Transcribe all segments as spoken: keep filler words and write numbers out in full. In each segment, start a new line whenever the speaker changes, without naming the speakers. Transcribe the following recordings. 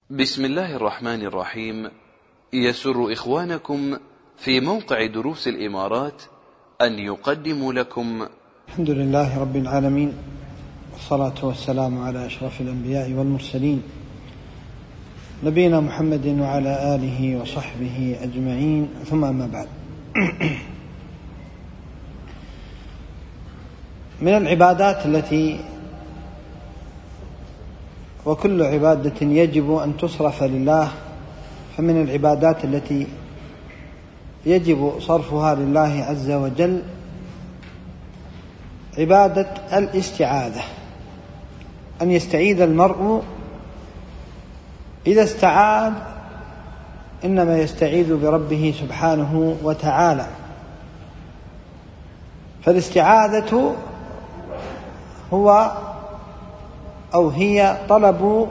بسم الله الرحمن الرحيم. يسر إخوانكم في موقع دروس الإمارات أن يقدموا لكم
الحمد لله رب العالمين، والصلاة والسلام على أشرف الأنبياء والمرسلين نبينا محمد وعلى آله وصحبه أجمعين، ثم أما بعد. من العبادات التي وكل عبادة يجب أن تصرف لله، فمن العبادات التي يجب صرفها لله عز وجل عبادة الاستعاذة، أن يستعيذ المرء. إذا استعاذ إنما يستعيذ بربه سبحانه وتعالى، فالاستعاذة هو أو هي طلب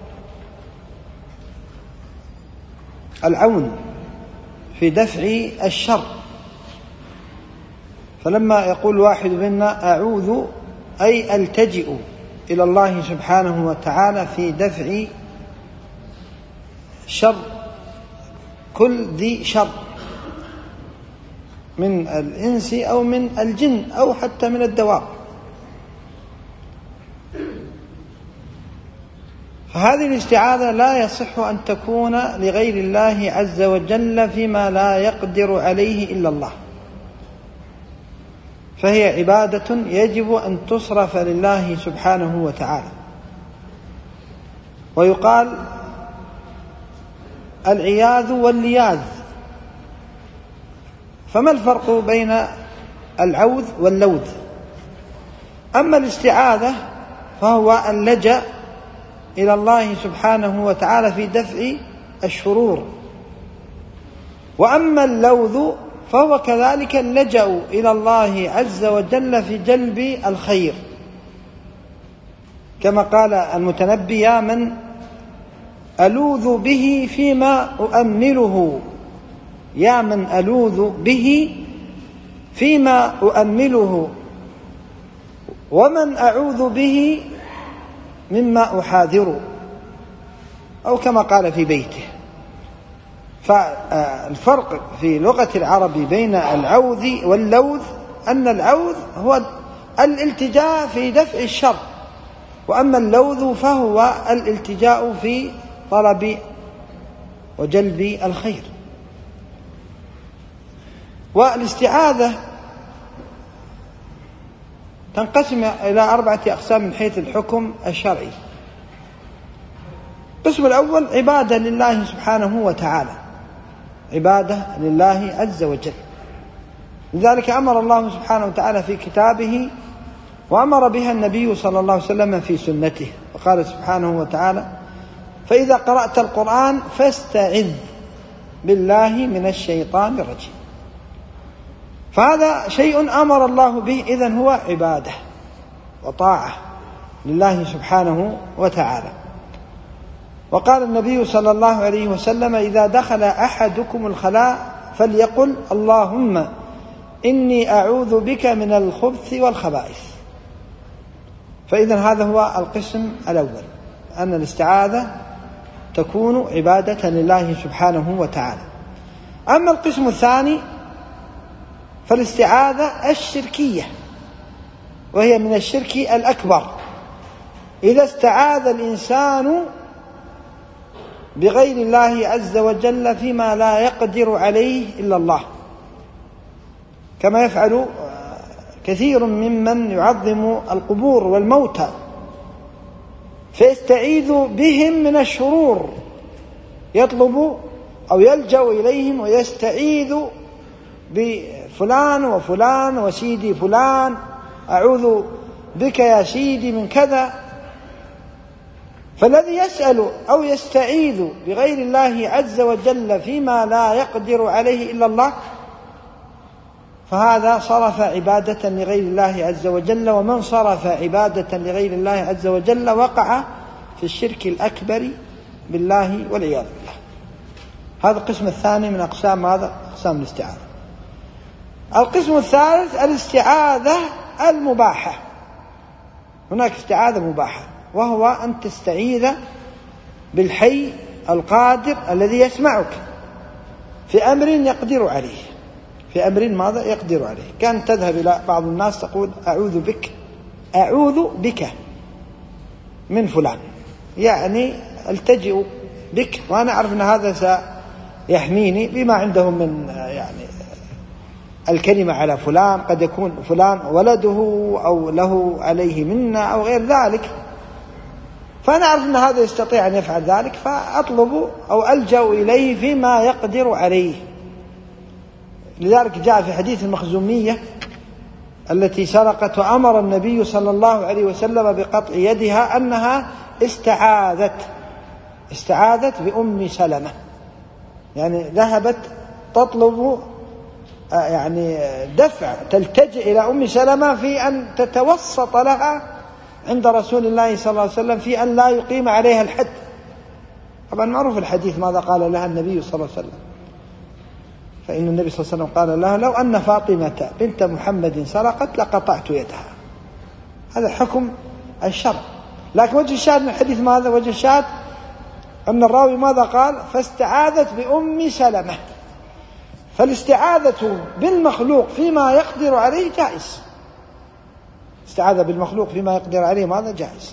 العون في دفع الشر. فلما يقول واحد منا أعوذ أي ألتجئ إلى الله سبحانه وتعالى في دفع شر كل ذي شر من الإنس أو من الجن أو حتى من الدواب. فهذه الاستعاذة لا يصح أن تكون لغير الله عز وجل فيما لا يقدر عليه إلا الله، فهي عبادة يجب أن تصرف لله سبحانه وتعالى. ويقال العياذ واللياذ، فما الفرق بين العوذ واللوذ؟ أما الاستعاذة فهو اللجأ إلى الله سبحانه وتعالى في دفع الشرور، وأما اللوذ فهو كذلك اللجأ إلى الله عز وجل في جلب الخير، كما قال المتنبي: يا من ألوذ به فيما أؤمله، يا من ألوذ به فيما أؤمله، ومن أعوذ به مما أحاذر، أو كما قال في بيته. فالفرق في لغة العرب بين العوذ واللوذ أن العوذ هو الالتجاء في دفع الشر، وأما اللوذ فهو الالتجاء في طلب وجلب الخير. والاستعاذة تنقسم إلى أربعة أقسام من حيث الحكم الشرعي. القسم الأول عبادة لله سبحانه وتعالى، عبادة لله عز وجل. لذلك أمر الله سبحانه وتعالى في كتابه، وأمر بها النبي صلى الله عليه وسلم في سنته، وقال سبحانه وتعالى: فإذا قرأت القرآن فاستعذ بالله من الشيطان الرجيم. فهذا شيء أمر الله به، إذن هو عبادة وطاعة لله سبحانه وتعالى. وقال النبي صلى الله عليه وسلم: إذا دخل أحدكم الخلاء فليقل اللهم إني أعوذ بك من الخبث والخبائث. فإذن هذا هو القسم الأول، أن الاستعاذة تكون عبادة لله سبحانه وتعالى. أما القسم الثاني فالاستعاذة الشركية، وهي من الشرك الأكبر. إذا استعاذ الإنسان بغير الله عز وجل فيما لا يقدر عليه إلا الله، كما يفعل كثير ممن يعظم القبور والموتى، فيستعيذ بهم من الشرور، يطلب أو يلجأ إليهم ويستعيذ بفلان وفلان وسيدي فلان، أعوذ بك يا سيدي من كذا. فالذي يسأل أو يستعيذ بغير الله عز وجل فيما لا يقدر عليه إلا الله، فهذا صرف عبادة لغير الله عز وجل. ومن صرف عبادة لغير الله عز وجل وقع في الشرك الأكبر بالله والعياذ بالله. هذا القسم الثاني من أقسام هذا أقسام الاستعاذة. القسم الثالث الاستعاذة المباحة. هناك استعاذة مباحة، وهو أن تستعيذ بالحي القادر الذي يسمعك في أمر يقدر عليه، في أمر ماذا يقدر عليه. كانت تذهب إلى بعض الناس تقول أعوذ بك أعوذ بك من فلان، يعني التجئ بك وأنا أعرف أن هذا سيحميني بما عندهم من يعني الكلمة على فلان، قد يكون فلان ولده أو له عليه منا أو غير ذلك، فأنا أعرف أن هذا يستطيع أن يفعل ذلك فأطلب أو ألجأ إليه فيما يقدر عليه. لذلك جاء في حديث المخزومية التي سرقت وأمر النبي صلى الله عليه وسلم بقطع يدها أنها استعاذت استعاذت بأم سلمة، يعني ذهبت تطلب يعني دفع تلتجئ إلى أم سلمة في أن تتوسط لها عند رسول الله صلى الله عليه وسلم في أن لا يقيم عليها الحد. طبعا معروف الحديث ماذا قال لها النبي صلى الله عليه وسلم، فإن النبي صلى الله عليه وسلم قال لها لو أن فاطمة بنت محمد سرقت لقطعت يدها. هذا حكم الشرع. لكن وجه الشاهد من الحديث ماذا؟ وجه الشاهد أن الراوي ماذا قال؟ فاستعاذت بأم سلمة. فالاستعاذة بالمخلوق فيما يقدر عليه جائز، استعاذة بالمخلوق فيما يقدر عليه ماذا؟ جائز.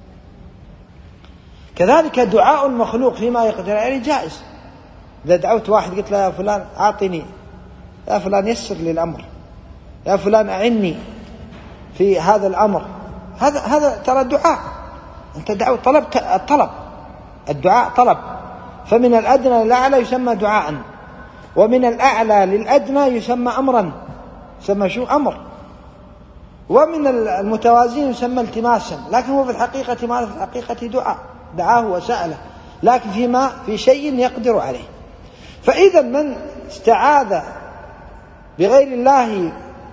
كذلك دعاء المخلوق فيما يقدر عليه جائز. إذا دعوت واحد قلت له يا فلان أعطني، يا فلان يسر لي الأمر، يا فلان أعني في هذا الأمر، هذا هذا ترى دعاء، أنت دعوت طلب الطلب، الدعاء طلب، فمن الأدنى للأعلى يسمى دعاء، ومن الأعلى للأدنى يسمى أمرا، يسمى شو؟ أمر. ومن المتوازين يسمى التماسا، لكن هو في الحقيقة ما في الحقيقة دعاء، دعاه وسأله، لكن فيما في شيء يقدر عليه. فإذا من استعاذ بغير الله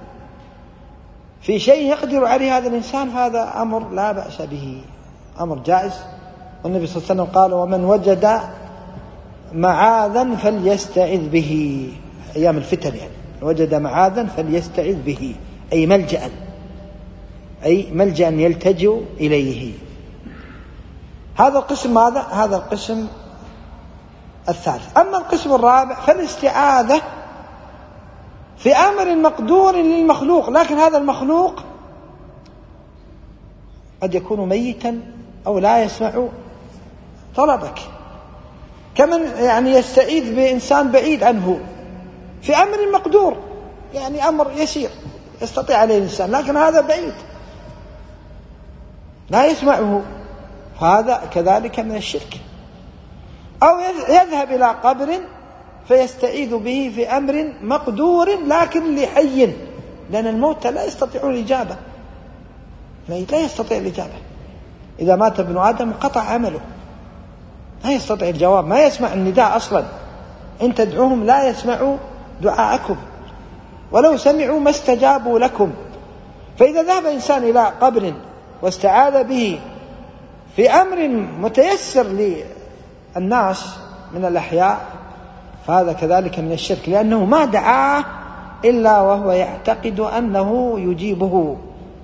في شيء يقدر عليه هذا الإنسان هذا أمر لا بأس به، أمر جائز. والنبي صلى الله عليه وسلم قال ومن وجد معاذا فليستعذ به، أيام الفتن يعني وجد معاذا فليستعذ به، أي ملجأ، أي ملجأ يلتجئ إليه. هذا القسم ماذا؟ هذا القسم الثالث. أما القسم الرابع فالاستعاذة في أمر مقدور للمخلوق، لكن هذا المخلوق قد يكون ميتا أو لا يسمع طلبك، كمن يعني يستعيذ بإنسان بعيد عنه في أمر مقدور، يعني أمر يسير يستطيع عليه الإنسان، لكن هذا بعيد لا يسمعه، فهذا كذلك من الشرك. أو يذهب إلى قبر فيستعيذ به في أمر مقدور لكن لحي، لأن الموتى لا يستطيعون الإجابة، لا يستطيع الإجابة. إذا مات ابن آدم انقطع عمله، لا يستطيع الجواب، ما يسمع النداء أصلا، إن تدعوهم لا يسمعوا دعاءكم، ولو سمعوا ما استجابوا لكم. فإذا ذهب إنسان إلى قبر واستعاذ به في أمر متيسر للناس من الأحياء فهذا كذلك من الشرك، لأنه ما دعاه إلا وهو يعتقد أنه يجيبه،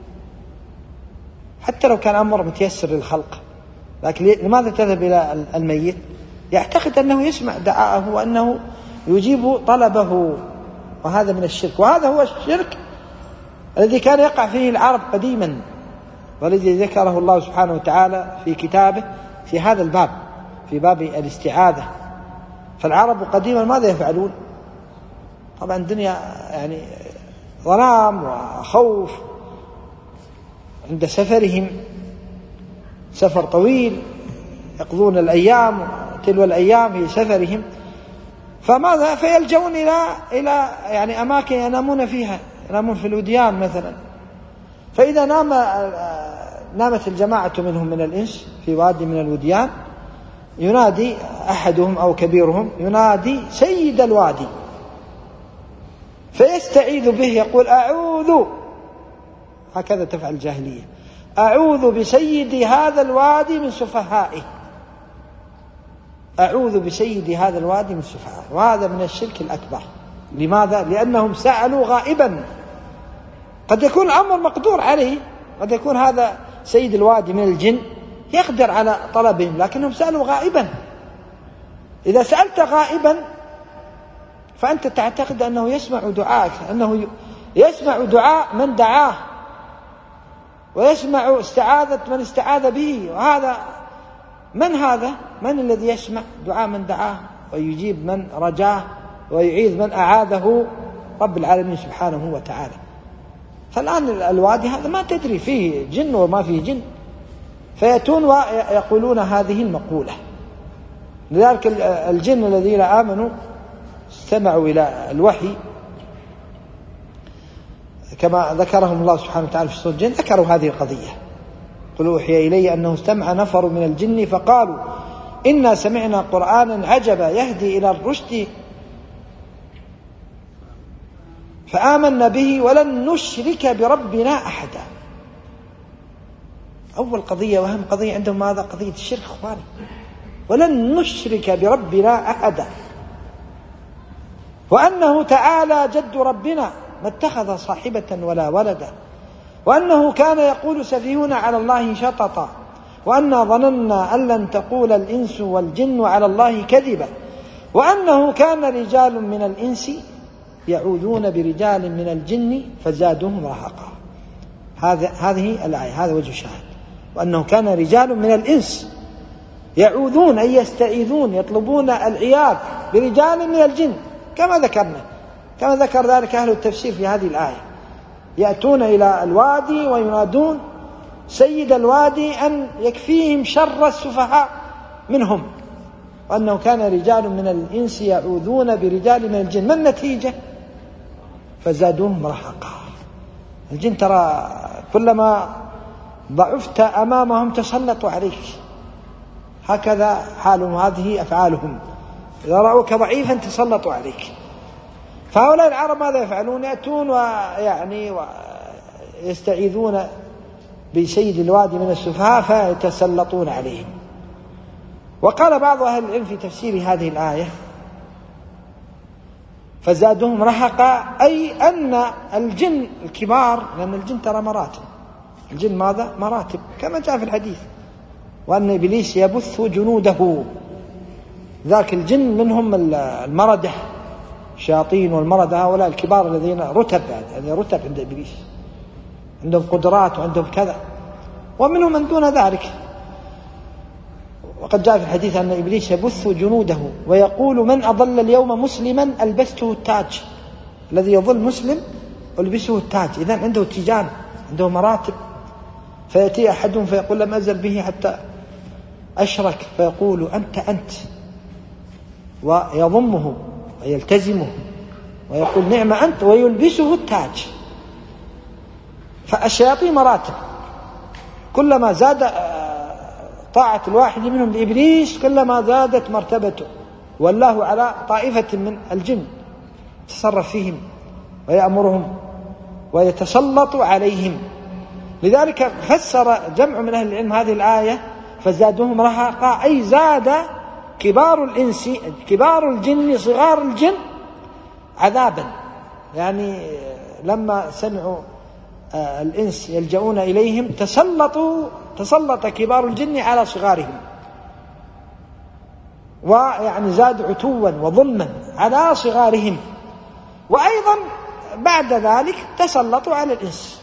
حتى لو كان أمر متيسر للخلق، لكن لماذا تذهب إلى الميت؟ يعتقد أنه يسمع دعاءه وأنه يجيب طلبه، وهذا من الشرك. وهذا هو الشرك الذي كان يقع فيه العرب قديما، والذي ذكره الله سبحانه وتعالى في كتابه في هذا الباب، في باب الاستعاذة. فالعرب قديما ماذا يفعلون؟ طبعا الدنيا يعني ظلام وخوف، عند سفرهم سفر طويل يقضون الأيام تلو الأيام في سفرهم، فماذا؟ فيلجؤون إلى إلى يعني أماكن ينامون فيها، ينامون في الوديان مثلا. فإذا نام نامت الجماعة منهم من الإنس في وادي من الوديان، ينادي أحدهم أو كبيرهم ينادي سيد الوادي، فيستعيذ به يقول أعوذ، هكذا تفعل الجاهلية، أعوذ بسيد هذا الوادي من سفهائه، أعوذ بسيد هذا الوادي من سفهائه. وهذا من الشرك الأكبر. لماذا؟ لأنهم سألوا غائبا، قد يكون الأمر مقدور عليه، قد يكون هذا سيد الوادي من الجن يقدر على طلبهم، لكنهم سألوا غائبا، إذا سألت غائبا فأنت تعتقد أنه يسمع دعاءك، أنه يسمع دعاء من دعاه ويسمع استعاذة من استعاذ به. وهذا من هذا؟ من الذي يسمع دعاء من دعاه ويجيب من رجاه ويعيذ من أعاذه؟ رب العالمين سبحانه وتعالى. فالآن الوادي هذا ما تدري فيه جن وما فيه جن، فيأتون ويقولون هذه المقولة. لذلك الجن الذين آمنوا استمعوا إلى الوحي كما ذكرهم الله سبحانه وتعالى في سورة الجن، ذكروا هذه القضية: قل أوحي إلي أنه استمع نفر من الجن فقالوا إنا سمعنا قرآنا عجبا يهدي إلى الرشد فآمنا به ولن نشرك بربنا أحدا. أول قضية وأهم قضية عندهم ماذا؟ قضية الشرك أخواني. ولن نشرك بربنا أحدا، وأنه تعالى جد ربنا ما اتخذ صاحبة ولا ولدا، وأنه كان يقول سفيهنا على الله شططا، وأنا ظننا أن لن تقول الإنس والجن على الله كذبا، وأنه كان رجال من الإنس يعوذون برجال من الجن فزادوهم رهقا. هذا هذه الآية، هذا وجه الشاهد. وأنه كان رجال من الإنس يعوذون أي يستعيذون يطلبون العياذ برجال من الجن، كما ذكرنا كما ذكر ذلك أهل التفسير في هذه الآية. يأتون إلى الوادي وينادون سيد الوادي أن يكفيهم شر السفهاء منهم، وأنه كان رجال من الإنس يعوذون برجال من الجن. ما النتيجة؟ فزادوهم رهقا. الجن ترى كلما ضعفت أمامهم تسلطوا عليك، هكذا حالهم، هذه أفعالهم، إذا رأوك ضعيفا تسلطوا عليك. فهؤلاء العرب ماذا يفعلون؟ يأتون ويعني ويستعيذون بسيد الوادي من السفهاء فيتسلطون عليهم. وقال بعض أهل العلم في تفسير هذه الآية فزادهم رهقا، أي أن الجن الكبار، لأن الجن ترى مراتب، الجن ماذا؟ مراتب كما جاء في الحديث، وأن إبليس يبث جنوده. ذاك الجن منهم المردة الشياطين والمردة، هؤلاء الكبار الذين رتب، يعني رتب عند إبليس، عندهم قدرات وعندهم كذا، ومنهم من دون ذلك. وقد جاء في الحديث أن إبليس يبث جنوده ويقول من أضل اليوم مسلما ألبسته التاج، الذي يضل مسلم ألبسه التاج. إذن عنده تيجان، عنده مراتب. فيأتي أحدهم فيقول لم أزل به حتى أشرك، فيقول أنت أنت، ويضمه ويلتزمه ويقول نعم أنت، ويلبسه التاج. فالشياطين مراتب، كلما زاد طاعة الواحد منهم لإبليس كلما زادت مرتبته، والله على طائفة من الجن يتصرف فيهم ويأمرهم ويتسلط عليهم. لذلك فسر جمع من أهل العلم هذه الآية فزادوهم رهقا، أي زاد كبار الإنس كبار الجن صغار الجن عذابا. يعني لما سمعوا الإنس يلجؤون إليهم تسلطوا تسلط كبار الجن على صغارهم، ويعني زاد عتوا وظلما على صغارهم. وأيضا بعد ذلك تسلطوا على الإنس،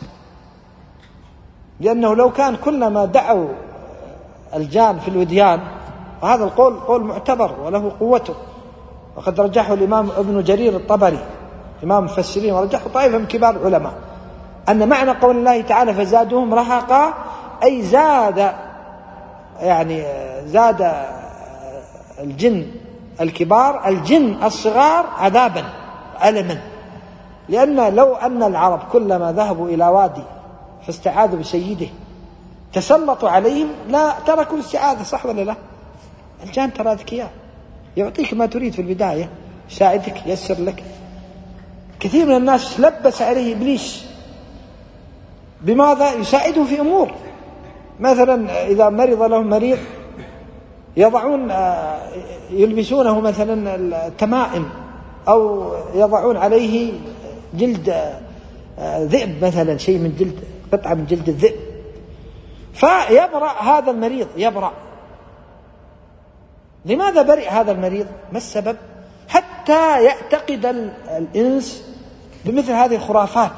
لأنه لو كان كلما دعوا الجان في الوديان، وهذا القول قول معتبر وله قوته، وقد رجحه الإمام ابن جرير الطبري إمام المفسرين، ورجحه طائفة من كبار العلماء، أن معنى قول الله تعالى فزادوهم رهقا أي زاد، يعني زاد الجن الكبار الجن الصغار عذابا ألما. لأن لو أن العرب كلما ذهبوا إلى وادي فاستعاذوا بسيده تسلطوا عليهم لا تركوا الاستعاذة، صح ولا لا؟ الجان ترى ذكياء، يعطيك ما تريد في البداية، يساعدك ييسر لك. كثير من الناس لبس عليه إبليس بماذا؟ يساعده في أمور، مثلا إذا مرض لهم مريض يضعون يلبسونه مثلا التمائم، أو يضعون عليه جلد ذئب مثلا، شيء من جلد، قطعة من جلد الذئب، فيبرأ هذا المريض، يبرأ لماذا برئ هذا المريض؟ ما السبب؟ حتى يعتقد الإنس بمثل هذه الخرافات،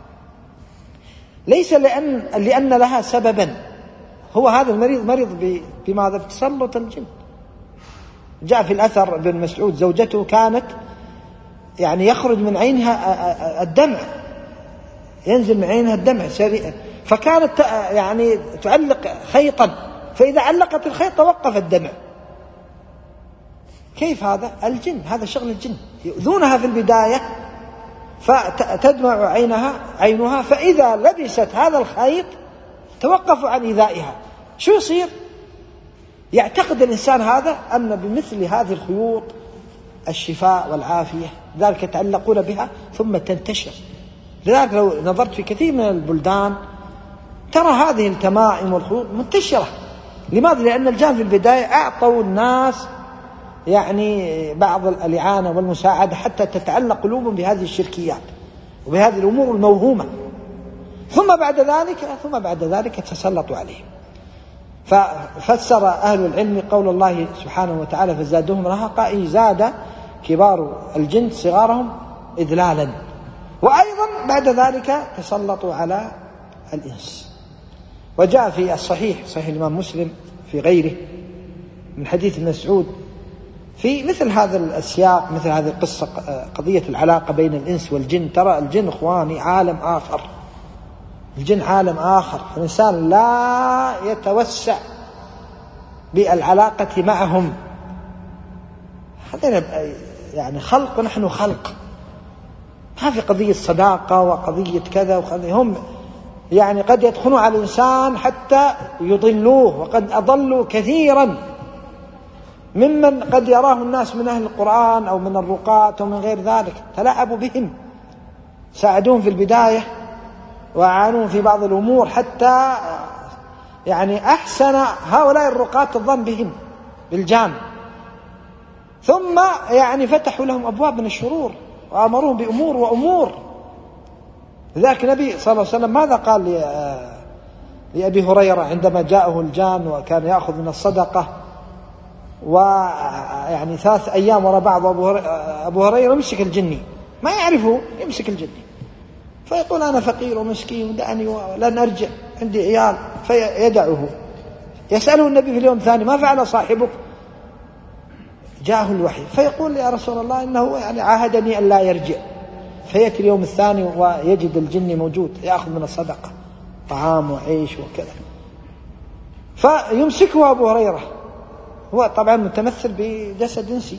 ليس لأن, لأن لها سببا. هو هذا المريض مريض بماذا؟ بتسلط الجن. جاء في الأثر ابن مسعود زوجته كانت يعني يخرج من عينها الدمع، ينزل من عينها الدمع، فكانت يعني تعلق خيطا، فإذا علقت الخيط توقف الدمع. كيف هذا؟ الجن، هذا شغل الجن، يؤذونها في البداية فتدمع عينها عينها، فإذا لبست هذا الخيط توقف عن إيذائها. شو يصير؟ يعتقد الإنسان هذا أن بمثل هذه الخيوط الشفاء والعافية، ذلك يتعلقون بها ثم تنتشر. لذلك لو نظرت في كثير من البلدان ترى هذه التمائم والخيوط منتشرة. لماذا؟ لأن الجان في البداية أعطوا الناس يعني بعض الإعانة والمساعدة حتى تتعلق قلوبهم بهذه الشركيات وبهذه الأمور الموهومة، ثم بعد ذلك ثم بعد ذلك تسلطوا عليهم. ففسر أهل العلم قول الله سبحانه وتعالى فزادهم رهقا، أي زاد كبار الجن صغارهم إذلالا، وأيضا بعد ذلك تسلطوا على الإنس. وجاء في الصحيح صحيح الإمام مسلم في غيره من حديث ابن مسعود في مثل هذا السياق، مثل هذه القصة، قضية العلاقة بين الإنس والجن. ترى الجن إخواني عالم آخر، الجن عالم آخر، فالإنسان لا يتوسع بالعلاقة معهم. هذين يعني خلق ونحن خلق، ما في قضية صداقة وقضية كذا وقضية. هم يعني قد يدخلوا على الإنسان حتى يضلوه، وقد أضلوا كثيرا ممن قد يراه الناس من أهل القرآن أو من الرقاة أو من غير ذلك، تلاعبوا بهم، ساعدوهم في البداية وعانوا في بعض الأمور حتى يعني أحسن هؤلاء الرقاة الظن بهم بالجان، ثم يعني فتحوا لهم أبواب من الشرور وأمروهم بأمور وأمور. لذلك النبي صلى الله عليه وسلم ماذا قال لأبي هريرة عندما جاءه الجان وكان يأخذ من الصدقة، ويعني ثلاث أيام وراء بعض أبو هريرة يمسك الجني، ما يعرفه، يمسك الجني فيقول أنا فقير ومسكين دعني ولن أرجع عندي عيال، فيدعه. يسأله النبي في اليوم الثاني ما فعل صاحبك؟ جاءه الوحي فيقول يا رسول الله إنه يعني عاهدني أن لا يرجع. فيأتي اليوم الثاني ويجد الجني موجود يأخذ من الصدقة طعام وعيش وكذا، فيمسكه أبو هريرة، هو طبعا متمثل بجسد إنسي،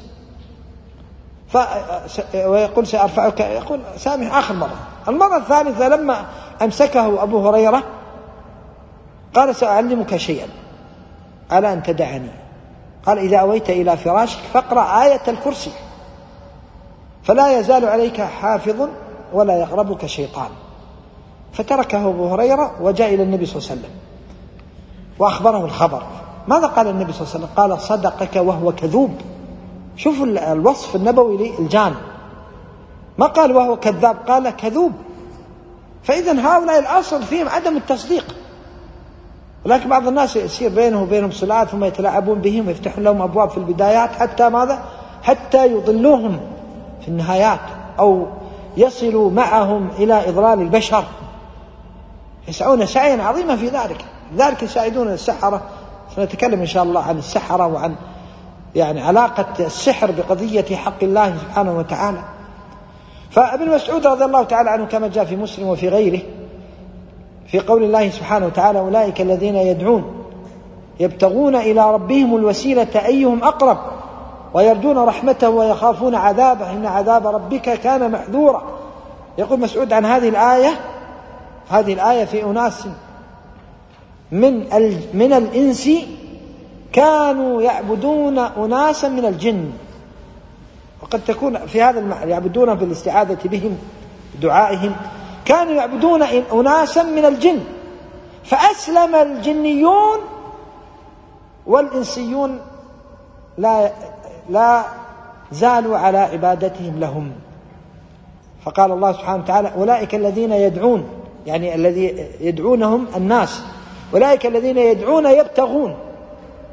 ويقول سأرفعك، يقول سامح آخر مرة. المرة الثالثة لما أمسكه أبو هريرة قال سأعلمك شيئا على أن تدعني. قال إذا أويت إلى فراشك فاقرأ آية الكرسي فلا يزال عليك حافظ ولا يقربك شيطان. فتركه أبو هريرة وجاء إلى النبي صلى الله عليه وسلم وأخبره الخبر. ماذا قال النبي صلى الله عليه وسلم؟ قال صدقك وهو كذوب. شوفوا الوصف النبوي للجان، ما قال وهو كذاب، قال كذوب. فإذا هؤلاء الأصل فيهم عدم التصديق، ولكن بعض الناس يصير بينه وبينهم صلات ثم يتلاعبون بهم ويفتحون لهم أبواب في البدايات حتى ماذا؟ حتى يضلوهم في النهايات أو يصلوا معهم إلى إضلال البشر، يسعون سعيا عظيما في ذلك. لذلك يساعدون السحرة، سنتكلم إن شاء الله عن السحرة وعن يعني علاقة السحر بقضية حق الله سبحانه وتعالى. فابن مسعود رضي الله تعالى عنه كما جاء في مسلم وفي غيره في قول الله سبحانه وتعالى أولئك الذين يدعون يبتغون إلى ربهم الوسيلة أيهم أقرب ويرجون رحمته ويخافون عذابه إن عذاب ربك كان محذورا. يقول مسعود عن هذه الآية، هذه الآية في أناس من من الإنس كانوا يعبدون أناسا من الجن، وقد تكون في هذا المعنى يعبدون بالاستعاذة بهم دعائهم، كانوا يعبدون أناسا من الجن فأسلم الجنيون والإنسيون لا لا زالوا على عبادتهم لهم. فقال الله سبحانه وتعالى أولئك الذين يدعون، يعني الذي يدعونهم الناس، أولئك الذين يدعون يبتغون،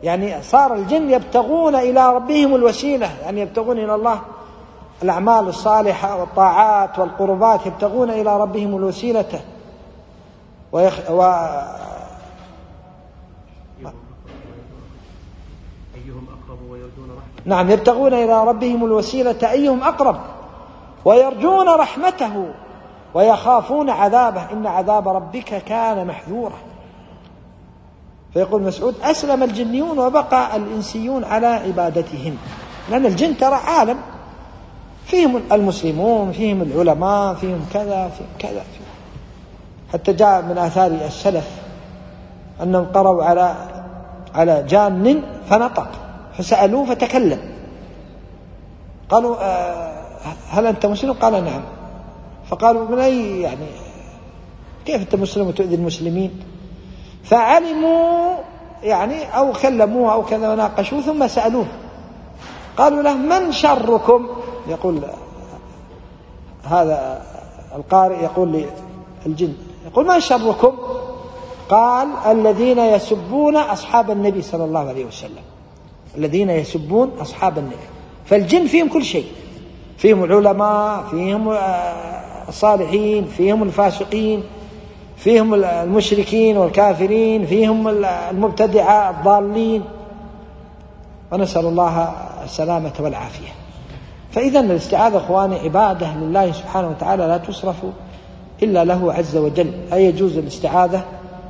يعني صار الجن يبتغون إلى ربهم الوسيلة، يعني يبتغون إلى الله الأعمال الصالحة والطاعات والقربات، يبتغون إلى ربهم الوسيلة ويخ... و...
أيهم أقرب ويرجون رحمته.
نعم، يبتغون إلى ربهم الوسيلة أيهم أقرب ويرجون رحمته ويخافون عذابه إن عذاب ربك كان محذورا. فيقول مسعود: أسلم الجنيون وبقى الإنسيون على عبادتهم، لأن الجن ترى عالم فيهم المسلمون، فيهم العلماء، فيهم كذا فيهم كذا فيهم. حتى جاء من آثار السلف أنهم قرأوا على على جان فنطق، فسألوه فتكلم، قالوا: هل أنت مسلم؟ قال: نعم. فقالوا: من أي يعني كيف أنت مسلم وتؤذي المسلمين؟ فعلموا يعني أو كلموه أو كذا وناقشوه، ثم سألوه قالوا له: من شركم؟ يقول هذا القارئ يقول للجن، يقول: من شركم؟ قال: الذين يسبون أصحاب النبي صلى الله عليه وسلم، الذين يسبون أصحاب النبي. فالجن فيهم كل شيء، فيهم العلماء، فيهم الصالحين، فيهم الفاسقين، فيهم المشركين والكافرين، فيهم المبتدعة الضالين، ونسأل الله السلامة والعافية. فإذا الاستعاذة أخواني عبادة لله سبحانه وتعالى لا تصرف إلا له عز وجل. لا يجوز الاستعاذة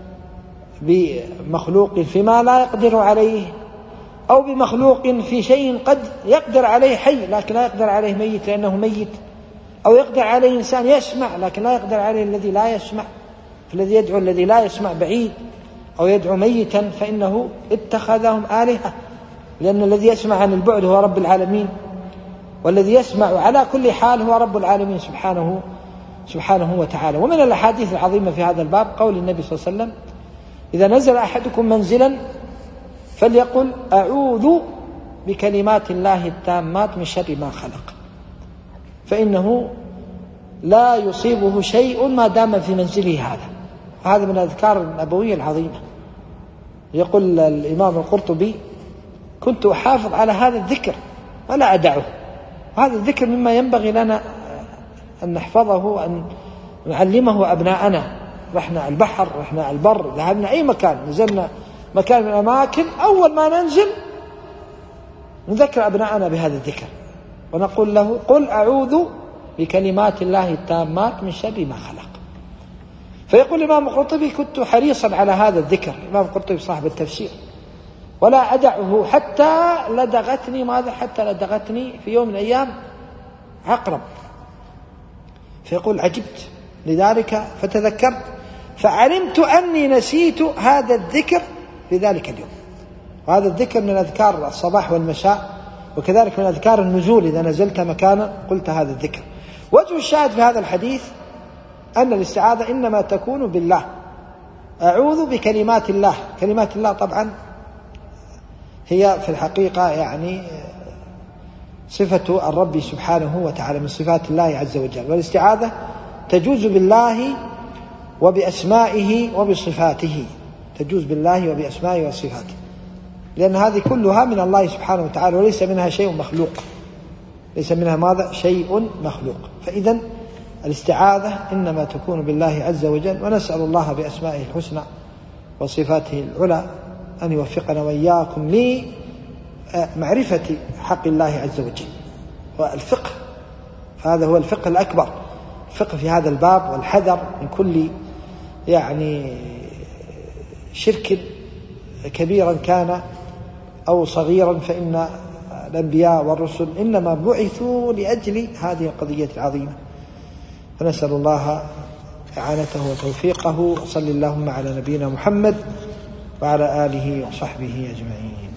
بمخلوق فيما لا يقدر عليه، أو بمخلوق في شيء قد يقدر عليه حي لكن لا يقدر عليه ميت لأنه ميت، أو يقدر عليه إنسان يسمع لكن لا يقدر عليه الذي لا يسمع، الذي يدعو الذي لا يسمع بعيد، أو يدعو ميتا فإنه اتخذهم آلهة، لأن الذي يسمع عن البعد هو رب العالمين، والذي يسمع على كل حال هو رب العالمين سبحانه سبحانه وتعالى. ومن الأحاديث العظيمة في هذا الباب قول النبي صلى الله عليه وسلم: إذا نزل أحدكم منزلا فليقل: أعوذ بكلمات الله التامات من شر ما خلق، فإنه لا يصيبه شيء ما دام في منزله هذا. هذا من الأذكار النبوية العظيمة. يقول الإمام القرطبي: كنت أحافظ على هذا الذكر ولا أدعه. هذا الذكر مما ينبغي لنا أن نحفظه وأن نعلمه أبناءنا. رحنا البحر، رحنا البر، ذهبنا أي مكان، نزلنا مكان من الأماكن، أول ما ننزل نذكر أبناءنا بهذا الذكر ونقول له: قل أعوذ بكلمات الله التامات من شر ما خلق. فيقول الإمام القرطبي: كنت حريصا على هذا الذكر، الإمام القرطبي صاحب التفسير، ولا أدعه حتى لدغتني ماذا حتى لدغتني في يوم من الأيام عقرب. فيقول: عجبت لذلك فتذكرت فعلمت أني نسيت هذا الذكر في ذلك اليوم. وهذا الذكر من أذكار الصباح والمساء، وكذلك من أذكار النزول، إذا نزلت مكانا قلت هذا الذكر. وجه الشاهد في هذا الحديث أن الاستعاذة إنما تكون بالله. أعوذ بكلمات الله. كلمات الله طبعا هي في الحقيقة يعني صفة الرب سبحانه وتعالى من صفات الله عز وجل، والاستعاذة تجوز بالله وبأسمائه وبصفاته، تجوز بالله وبأسمائه وصفاته، لأن هذه كلها من الله سبحانه وتعالى، وليس منها شيء مخلوق، ليس منها ماذا شيء مخلوق. فإذا الاستعاذة إنما تكون بالله عز وجل، ونسأل الله بأسمائه الحسنى وصفاته العلى أن يوفقنا وإياكم لمعرفة حق الله عز وجل والفقه. هذا هو الفقه الأكبر، الفقه في هذا الباب، والحذر من كل يعني شرك كبيرا كان أو صغيرا، فإن الأنبياء والرسل إنما بعثوا لأجل هذه القضية العظيمة. فنسأل الله إعانته وتوفيقه. وصل اللهم على نبينا محمد وعلى آله وصحبه أجمعين.